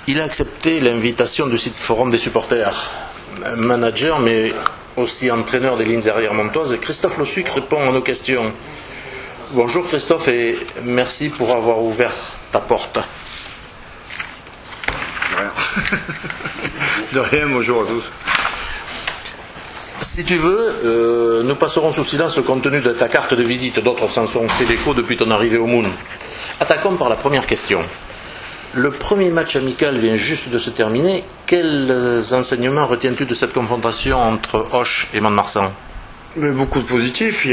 Il a accepté l'invitation du site Forum des supporters. Manager, mais aussi entraîneur des lignes arrières montoises, Christophe Le Sucre répond à nos questions. Bonjour Christophe et merci pour avoir ouvert ta porte. De rien, bonjour à tous. Si tu veux, nous passerons sous silence le contenu de ta carte de visite. D'autres s'en sont fait l'écho depuis ton arrivée au Moon. Attaquons par la première question. Le premier match amical vient juste de se terminer. Quels enseignements retiens-tu de cette confrontation entre Auch et Mont-de-Marsan? Mais beaucoup de positifs.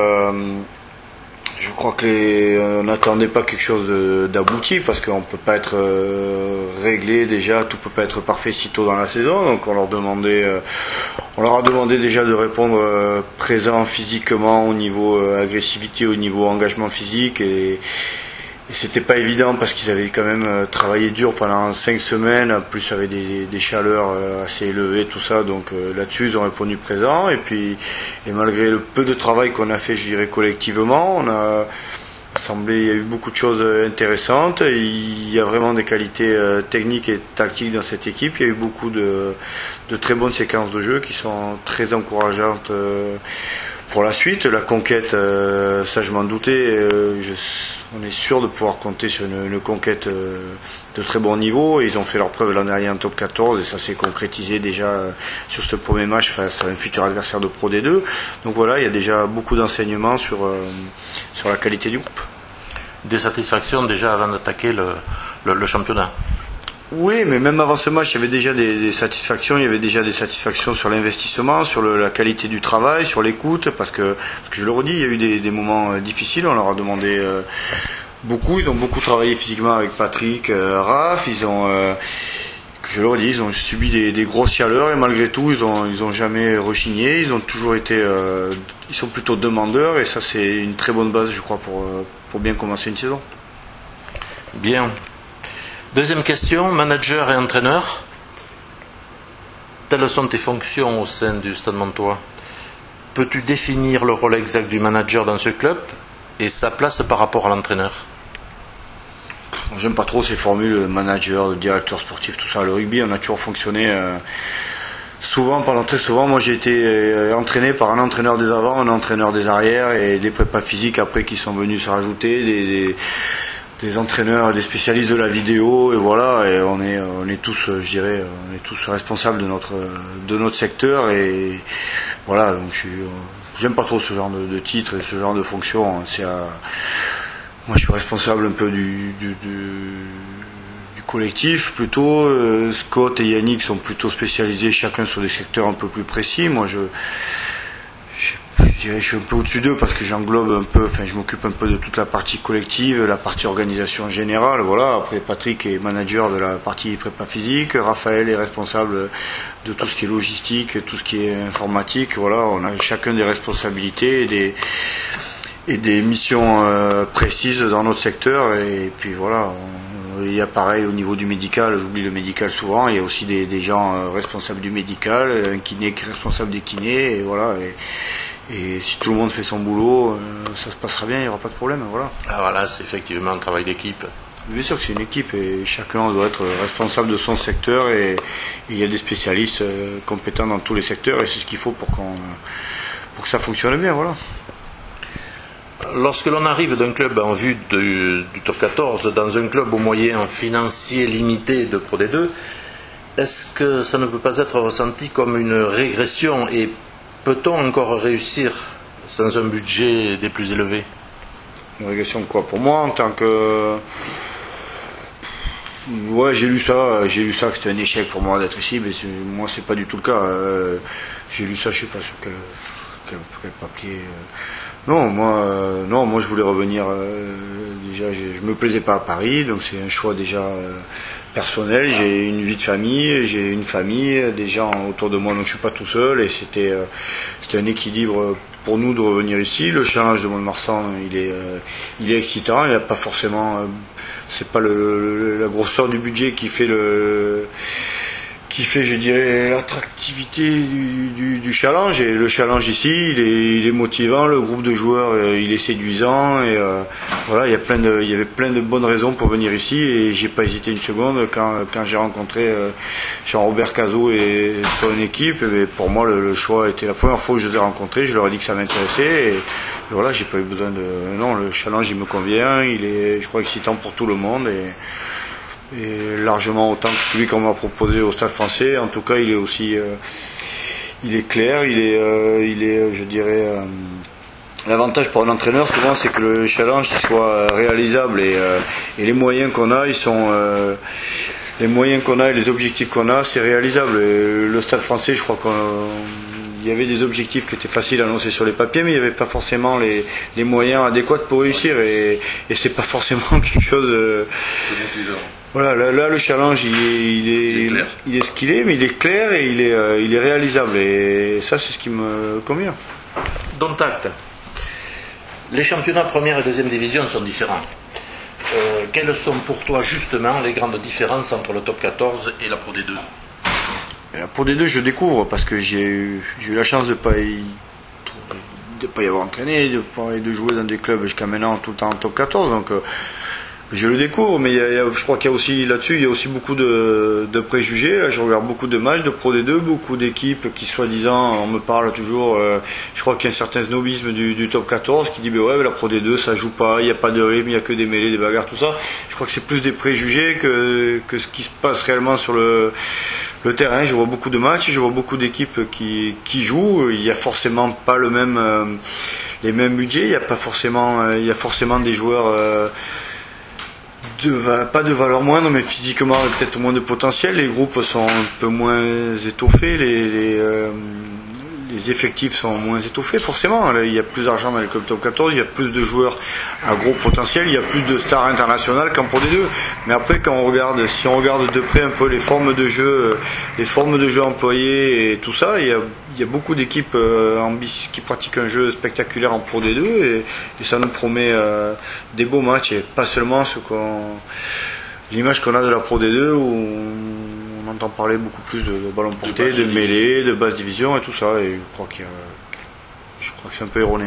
Je crois qu'on n'attendait pas quelque chose d'abouti parce qu'on ne peut pas être réglé déjà, tout ne peut pas être parfait si tôt dans la saison. Donc on leur a demandé déjà de répondre présent physiquement au niveau agressivité, au niveau engagement physique et c'était pas évident parce qu'ils avaient quand même travaillé dur pendant 5 semaines, plus avec des chaleurs assez élevées, tout ça. Donc là-dessus, ils ont répondu présent. Et malgré le peu de travail qu'on a fait, je dirais collectivement, il y a eu beaucoup de choses intéressantes. Il y a vraiment des qualités techniques et tactiques dans cette équipe. Il y a eu beaucoup de très bonnes séquences de jeu qui sont très encourageantes pour la suite. La conquête, ça je m'en doutais. On est sûr de pouvoir compter sur une conquête de très bon niveau. Ils ont fait leur preuve l'an dernier en top 14 et ça s'est concrétisé déjà sur ce premier match face à un futur adversaire de Pro D2. Donc voilà, il y a déjà beaucoup d'enseignements sur la qualité du groupe. Des satisfactions déjà avant d'attaquer le championnat? Oui, mais même avant ce match, il y avait déjà des satisfactions. Il y avait déjà des satisfactions sur l'investissement, sur la qualité du travail, sur l'écoute, parce que je le redis, il y a eu des moments difficiles. On leur a demandé beaucoup. Ils ont beaucoup travaillé physiquement avec Patrick, Raph. Je le redis, ils ont subi des grosses chaleurs et malgré tout, ils ont jamais rechigné. Ils ont toujours été, ils sont plutôt demandeurs et ça, c'est une très bonne base, je crois, pour bien commencer une saison. Bien. Deuxième question, manager et entraîneur. Telles sont tes fonctions au sein du Stade Montois. Peux-tu définir le rôle exact du manager dans ce club et sa place par rapport à l'entraîneur? J'aime pas trop ces formules, manager, directeur sportif, tout ça. Le rugby, on a toujours fonctionné très souvent. Moi, j'ai été entraîné par un entraîneur des avants, un entraîneur des arrières et des prépas physiques après qui sont venus se rajouter, des entraîneurs, des spécialistes de la vidéo et voilà, et on est tous, je dirais, on est tous responsables de notre secteur et voilà, donc j'aime pas trop ce genre de titre et ce genre de fonction. Moi je suis responsable un peu du collectif plutôt. Scott et Yannick sont plutôt spécialisés chacun sur des secteurs un peu plus précis. Moi je suis un peu au-dessus d'eux parce que je m'occupe un peu de toute la partie collective, la partie organisation générale, voilà. Après, Patrick est manager de la partie prépa physique, Raphaël est responsable de tout ce qui est logistique, tout ce qui est informatique, voilà. On a chacun des responsabilités et des missions précises dans notre secteur et puis voilà. Il y a pareil au niveau du médical, j'oublie le médical souvent, il y a aussi des gens responsables du médical, un kiné qui est responsable des kinés, et voilà. Et si tout le monde fait son boulot, ça se passera bien, il n'y aura pas de problème, voilà. Ah voilà, c'est effectivement un travail d'équipe. Bien sûr que c'est une équipe et chacun doit être responsable de son secteur et il y a des spécialistes compétents dans tous les secteurs et c'est ce qu'il faut pour que ça fonctionne bien, voilà. Lorsque l'on arrive d'un club en vue du top 14 dans un club aux moyens financiers limités de Pro D2, est-ce que ça ne peut pas être ressenti comme une régression et peut-on encore réussir sans un budget des plus élevés? Une régression de quoi? Pour moi, en tant que... Ouais, j'ai lu ça que c'était un échec pour moi d'être ici, mais moi c'est pas du tout le cas. J'ai lu ça, je sais pas sur quel papier... Non, moi je voulais revenir. Déjà, je me plaisais pas à Paris, donc c'est un choix déjà personnel. J'ai une vie de famille, j'ai une famille, des gens autour de moi, donc je suis pas tout seul. Et c'était un équilibre pour nous de revenir ici. Le challenge de Mont-de-Marsan, il est excitant. Il n'y a pas forcément, c'est pas la grosseur du budget qui fait qui fait, je dirais, l'attractivité du challenge. Et le challenge ici, il est motivant, le groupe de joueurs, il est séduisant. Et voilà, il y avait plein de bonnes raisons pour venir ici. Et j'ai pas hésité une seconde quand j'ai rencontré Jean-Robert Cazot et son équipe. Et pour moi, le choix était la première fois que je les ai rencontrés. Je leur ai dit que ça m'intéressait. Et voilà, j'ai pas eu besoin de... Non, le challenge, il me convient. Il est, je crois, excitant pour tout le monde. Et largement autant que celui qu'on m'a proposé au Stade Français. En tout cas, il est aussi, il est clair, il est, je dirais, l'avantage pour un entraîneur souvent, c'est que le challenge soit réalisable et les moyens qu'on a, ils sont, les moyens qu'on a et les objectifs qu'on a, c'est réalisable. Et le Stade Français, je crois qu'il y avait des objectifs qui étaient faciles à annoncer sur les papiers, mais il n'y avait pas forcément les moyens adéquats pour réussir. Et c'est pas forcément quelque chose. Voilà, là le challenge il est ce qu'il est, mais il est clair et il est réalisable. Et ça, c'est ce qui me convient. Dont acte. Les championnats première et deuxième division sont différents. Quelles sont pour toi justement les grandes différences entre le top 14 et la Pro D2? Et la Pro D2, je découvre parce que j'ai eu la chance de pas y avoir entraîné, de jouer dans des clubs jusqu'à maintenant tout le temps en top 14. Donc je le découvre, mais je crois qu'il y a aussi là-dessus, il y a aussi beaucoup de préjugés. Là, je regarde beaucoup de matchs de Pro D2, beaucoup d'équipes qui soi-disant, on me parle toujours, je crois qu'il y a un certain snobisme du top 14 qui dit ouais, la Pro D2 ça joue pas, il n'y a pas de rythme, il n'y a que des mêlées, des bagarres, tout ça. Je crois que c'est plus des préjugés que ce qui se passe réellement sur le terrain. Je vois beaucoup de matchs, je vois beaucoup d'équipes qui jouent. Il y a forcément pas les mêmes budgets, il y a forcément des joueurs pas de valeur moindre, mais physiquement peut-être moins de potentiel. Les groupes sont un peu moins étoffés, les effectifs sont moins étoffés forcément. Là, il y a plus d'argent dans les clubs top 14, il y a plus de joueurs à gros potentiel, il y a plus de stars internationales qu'en Pro D2. Mais après, si on regarde de près un peu les formes de jeu employées et tout ça, il y a beaucoup d'équipes qui pratiquent un jeu spectaculaire en Pro D2 et ça nous promet des beaux matchs et pas seulement l'image qu'on a de la Pro D2 où on entend parler beaucoup plus de ballon porté, de mêlée, de basse division et tout ça. Et je crois que c'est un peu erroné.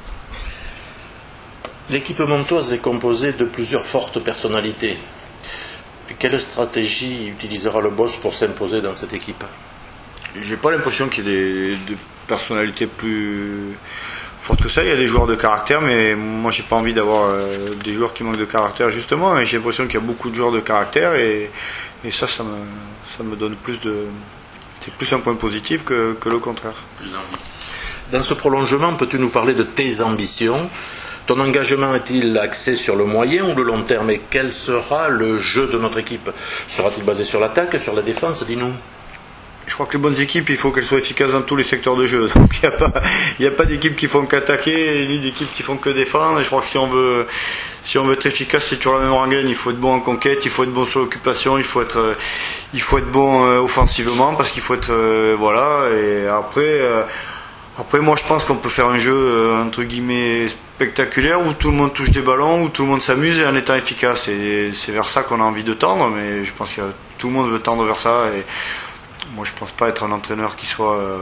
L'équipe montoise est composée de plusieurs fortes personnalités. Quelle stratégie utilisera le boss pour s'imposer dans cette équipe? J'ai pas l'impression qu'il y ait des personnalités plus fortes que ça. Il y a des joueurs de caractère, mais moi j'ai pas envie d'avoir des joueurs qui manquent de caractère justement. Et j'ai l'impression qu'il y a beaucoup de joueurs de caractère et ça me donne c'est plus un point positif que le contraire. Dans ce prolongement, peux-tu nous parler de tes ambitions? Ton engagement est-il axé sur le moyen ou le long terme? Et quel sera le jeu de notre équipe? Sera-t-il basé sur l'attaque, sur la défense? Dis-nous. Je crois que les bonnes équipes, il faut qu'elles soient efficaces dans tous les secteurs de jeu. Donc il n'y a pas d'équipes qui font qu'attaquer, ni d'équipes qui font que défendre. Et je crois que si on veut être efficace, c'est toujours la même rengaine. Il faut être bon en conquête, il faut être bon sur l'occupation, il faut être bon offensivement parce qu'il faut être voilà. Et après moi je pense qu'on peut faire un jeu entre guillemets spectaculaire où tout le monde touche des ballons, où tout le monde s'amuse et en étant efficace. Et c'est vers ça qu'on a envie de tendre. Mais je pense que tout le monde veut tendre vers ça. Et moi, je pense pas être un entraîneur qui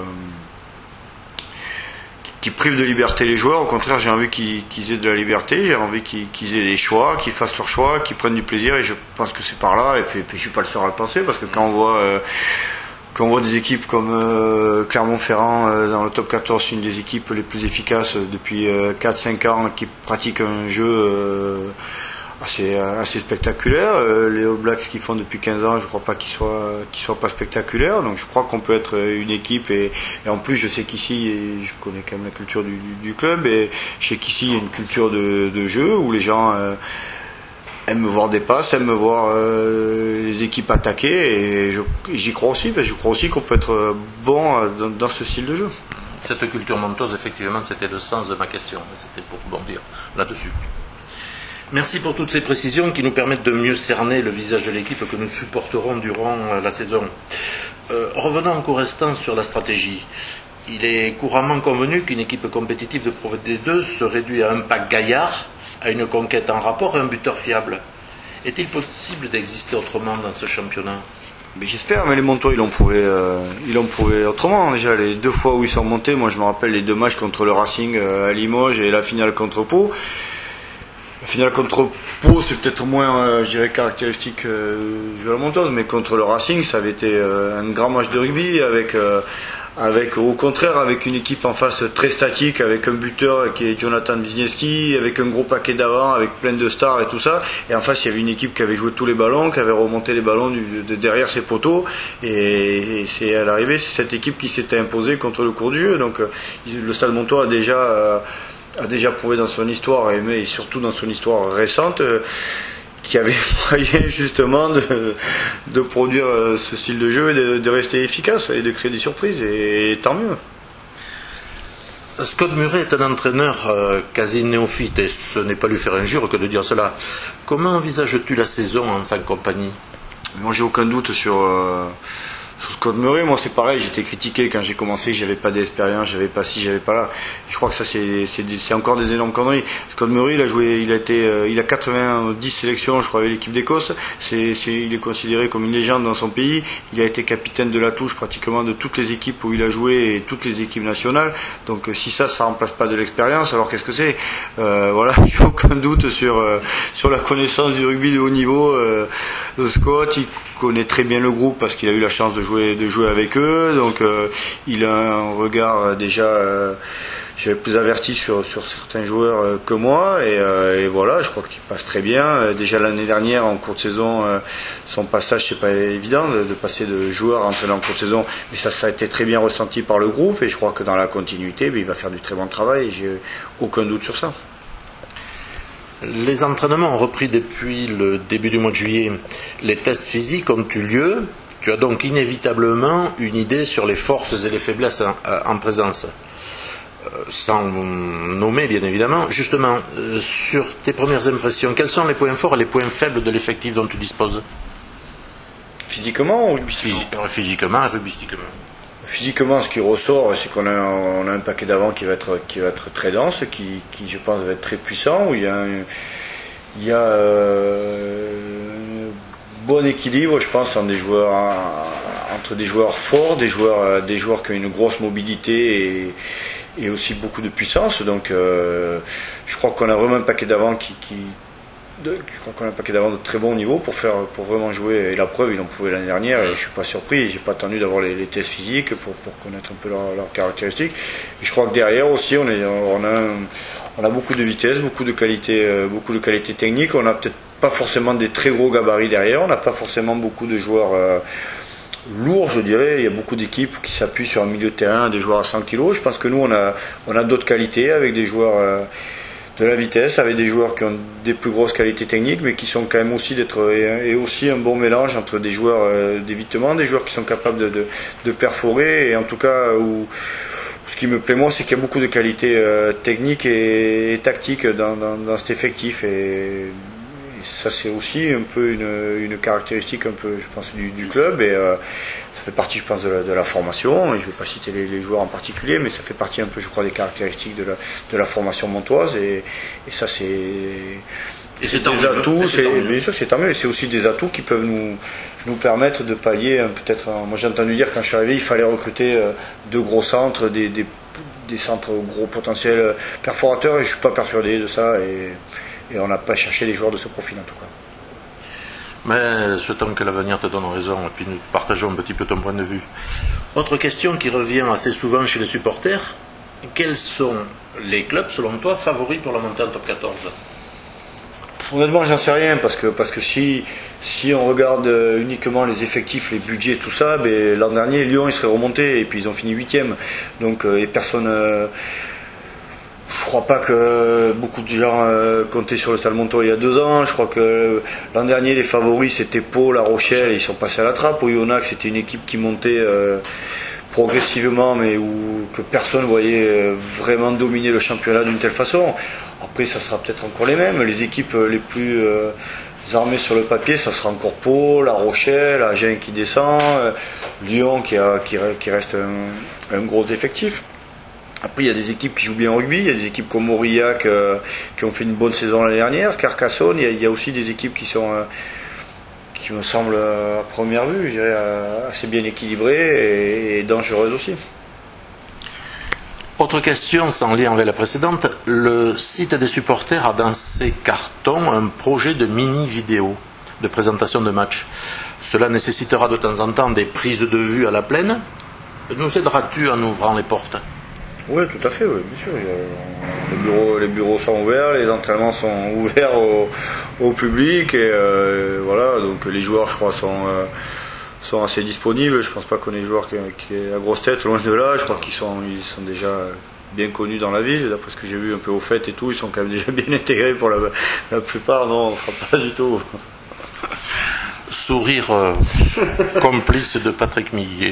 prive de liberté les joueurs. Au contraire, j'ai envie qu'ils aient de la liberté, j'ai envie qu'ils aient des choix, qu'ils fassent leurs choix, qu'ils prennent du plaisir. Et je pense que c'est par là. Et puis je suis pas le seul à le penser parce que quand on voit des équipes comme Clermont-Ferrand dans le top 14, c'est une des équipes les plus efficaces depuis 4-5 ans qui pratiquent un jeu assez spectaculaire. Les All Blacks qui font depuis 15 ans, je crois pas qu'ils soient pas spectaculaires. Donc je crois qu'on peut être une équipe et en plus je sais qu'ici, et je connais quand même la culture du club et je sais qu'ici il y a une culture de jeu où les gens aiment voir des passes, aiment voir les équipes attaquer et j'y crois aussi parce que je crois aussi qu'on peut être bon dans ce style de jeu. Cette culture monteuse, effectivement, c'était le sens de ma question. C'était pour bondir là-dessus. Merci pour toutes ces précisions qui nous permettent de mieux cerner le visage de l'équipe que nous supporterons durant la saison. Revenons encore instant sur la stratégie. Il est couramment convenu qu'une équipe compétitive de Pro D2 se réduit à un pack gaillard, à une conquête en rapport et un buteur fiable. Est-il possible d'exister autrement dans ce championnat? Mais j'espère, mais les Montois ils l'ont prouvé autrement. Déjà les 2 fois où ils sont montés, moi je me rappelle les 2 matchs contre le Racing à Limoges et la finale contre Pau. La finale contre Pau c'est peut-être moins je dirais caractéristique du jeu à la Montoise, mais contre le Racing ça avait été un grand match de rugby avec au contraire avec une équipe en face très statique, avec un buteur qui est Jonathan Wisniewski, avec un gros paquet d'avant, avec plein de stars et tout ça, et en face il y avait une équipe qui avait joué tous les ballons, qui avait remonté les ballons de derrière ses poteaux, et c'est à l'arrivée c'est cette équipe qui s'était imposée contre le cours du jeu. Donc le Stade Montois a déjà prouvé dans son histoire, et surtout dans son histoire récente, qui avait moyen justement de produire ce style de jeu et de rester efficace et de créer des surprises, et tant mieux. Scott Murray est un entraîneur quasi néophyte, et ce n'est pas lui faire injure que de dire cela. Comment envisages-tu la saison en sa compagnie? Moi j'ai aucun doute sur Scott Murray. Moi c'est pareil, j'étais critiqué quand j'ai commencé, j'avais pas d'expérience, j'avais pas ci, j'avais pas là. Je crois que ça c'est encore des énormes conneries. Scott Murray il a 90 sélections je crois avec l'équipe d'Écosse. Il est considéré comme une légende dans son pays. Il a été capitaine de la touche pratiquement de toutes les équipes où il a joué et toutes les équipes nationales. Donc si ça remplace pas de l'expérience, alors qu'est-ce que c'est? Voilà, j'ai aucun doute sur la connaissance du rugby de haut niveau de Scott. Il connaît très bien le groupe parce qu'il a eu la chance de jouer avec eux, donc il a un regard déjà j'avais plus averti sur certains joueurs que moi, et voilà, je crois qu'il passe très bien. Déjà l'année dernière en cours de saison, son passage c'est pas évident de passer de joueur à entraîneur en cours de saison, mais ça a été très bien ressenti par le groupe, et je crois que dans la continuité il va faire du très bon travail, et j'ai aucun doute sur ça. Les entraînements ont repris depuis le début du mois de juillet. Les tests physiques ont eu lieu. Tu as donc inévitablement une idée sur les forces et les faiblesses en présence. Sans nommer, bien évidemment. Justement, sur tes premières impressions, quels sont les points forts et les points faibles de l'effectif dont tu disposes? Physiquement ou rugbystiquement? Physiquement et rugbystiquement. Physiquement, ce qui ressort, c'est qu'on a un paquet d'avant qui va être très dense, qui je pense va être très puissant, où il y a un bon équilibre, je pense, entre des joueurs forts, des joueurs qui ont une grosse mobilité et aussi beaucoup de puissance. Donc, je crois qu'on a vraiment un paquet d'avant je crois qu'on a un paquet d'avant de très bon niveau pour vraiment jouer, et la preuve ils l'ont prouvé l'année dernière, et je suis pas surpris, j'ai pas attendu d'avoir les tests physiques pour connaître un peu leurs caractéristiques. Et je crois que derrière aussi on a beaucoup de vitesse, beaucoup de qualité technique. On a peut-être pas forcément des très gros gabarits derrière, on n'a pas forcément beaucoup de joueurs lourds, je dirais. Il y a beaucoup d'équipes qui s'appuient sur un milieu de terrain, des joueurs à 100 kg. Je pense que nous on a d'autres qualités, avec des joueurs de la vitesse, avec des joueurs qui ont des plus grosses qualités techniques, mais qui sont quand même aussi et aussi un bon mélange entre des joueurs d'évitement, des joueurs qui sont capables de perforer, et en tout cas ce qui me plaît moi, c'est qu'il y a beaucoup de qualités techniques et tactiques dans cet effectif, et ça c'est aussi un peu une caractéristique un peu, je pense, du club, et ça fait partie, je pense, de la formation, et je ne vais pas citer les joueurs en particulier, mais ça fait partie un peu, je crois, des caractéristiques de la formation montoise, et ça c'est des atouts, mais ça c'est tant mieux, et c'est aussi des atouts qui peuvent nous permettre de pallier peut-être. Moi j'ai entendu dire quand je suis arrivé, il fallait recruter de gros centres, des centres gros potentiels perforateurs, et je ne suis pas persuadé de ça, et on n'a pas cherché des joueurs de ce profil en tout cas. Mais souhaitons que l'avenir te donne raison, et puis nous partageons un petit peu ton point de vue. Autre question qui revient assez souvent chez les supporters: quels sont les clubs, selon toi, favoris pour la montée en top 14? Honnêtement, j'en sais rien, parce que si on regarde uniquement les effectifs, les budgets, tout ça, l'an dernier, Lyon, il serait remonté, et puis ils ont fini 8e. Donc, et personne... Je crois pas que beaucoup de gens comptaient sur le Stade Montois il y a 2 ans. Je crois que l'an dernier, les favoris, c'était Pau, La Rochelle, et ils sont passés à la trappe. Au Yonac, c'était une équipe qui montait progressivement, mais que personne voyait vraiment dominer le championnat d'une telle façon. Après, ça sera peut-être encore les mêmes. Les équipes les plus armées sur le papier, ça sera encore Pau, La Rochelle, Agen qui descend, Lyon qui reste un gros effectif. Après, il y a des équipes qui jouent bien au rugby, il y a des équipes comme Aurillac qui ont fait une bonne saison l'année dernière, Carcassonne, il y a aussi des équipes qui qui me semble à première vue, je dirais, assez bien équilibrée et dangereuse aussi. Autre question sans lien avec la précédente, le site des supporters a dans ses cartons un projet de mini-vidéo de présentation de match. Cela nécessitera de temps en temps des prises de vue à la plaine. Nous aideras-tu en ouvrant les portes? Oui, tout à fait, oui, bien sûr. Les bureaux sont ouverts, les entraînements sont ouverts au public et voilà, donc les joueurs, je crois, sont assez disponibles. Je pense pas qu'on ait des joueurs qui aient la grosse tête, loin de là. Je crois qu'ils sont déjà bien connus dans la ville. D'après ce que j'ai vu un peu aux fêtes et tout, ils sont quand même déjà bien intégrés pour la plupart. Non, on ne sera pas du tout. Sourire complice de Patrick Millet.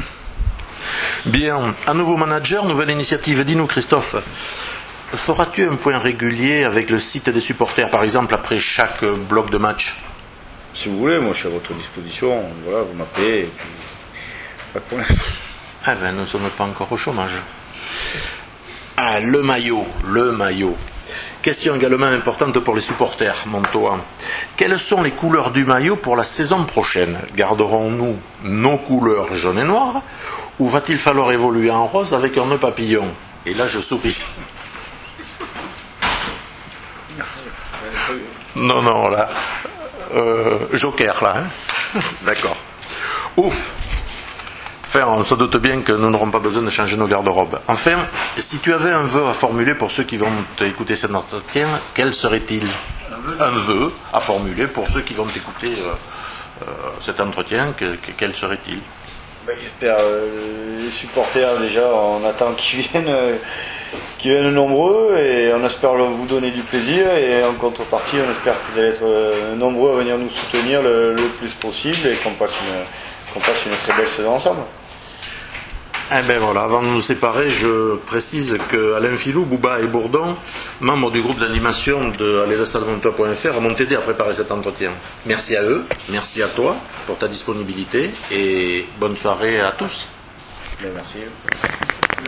Bien, un nouveau manager, nouvelle initiative. Dis-nous, Christophe, feras-tu un point régulier avec le site des supporters, par exemple après chaque bloc de match? Si vous voulez, moi je suis à votre disposition. Voilà, vous m'appelez et puis pas de problème. Ah ben, nous ne sommes pas encore au chômage. Ah, le maillot. Question également importante pour les supporters, Montois. Quelles sont les couleurs du maillot pour la saison prochaine? Garderons-nous nos couleurs jaune et noir ou va-t-il falloir évoluer en rose avec un nœud papillon? Et là, je souris. Non, là. Joker, là. Hein. D'accord. Ouf. Enfin, on se doute bien que nous n'aurons pas besoin de changer nos garde-robes. Enfin, si tu avais un vœu à formuler pour ceux qui vont écouter cet entretien, quel serait-il? Un vœu à formuler pour ceux qui vont écouter cet entretien, quel serait-il? J'espère les supporters déjà, on attend qu'ils viennent nombreux et on espère vous donner du plaisir et en contrepartie on espère que vous allez être nombreux à venir nous soutenir le plus possible et qu'on passe une très belle saison ensemble. Eh bien voilà, avant de nous séparer, je précise que Alain Filou, Bouba et Bourdon, membres du groupe d'animation de allezstadmontois.fr, m'ont aidé à préparer cet entretien. Merci à eux, merci à toi pour ta disponibilité et bonne soirée à tous. Merci.